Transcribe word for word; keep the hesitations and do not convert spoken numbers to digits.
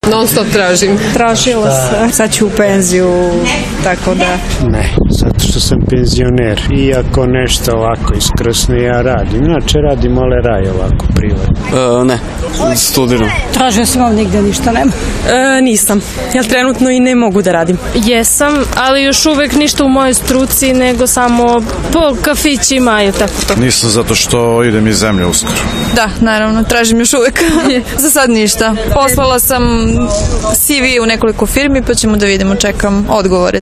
Non stop tražim. Tražila sam, sad ću u penziju, tako da... Ne, zato što sam penzioner. Iako nešto ovako iskrasno ja radim. Inače radim ale raj ovako privatno. E, ne, studiram. Tražila sam, ali nigde ništa nema. E, nisam, jer trenutno i ne mogu da radim. Jesam, ali još uvek ništa u mojoj struci, nego samo po kafićima i tako to. Nisam zato što idem iz zemlje uskoro. Da, naravno, tražim još uvek. Za sad ništa. Poslala sam C V u nekoliko firmi, pa ćemo da vidimo, čekam odgovore.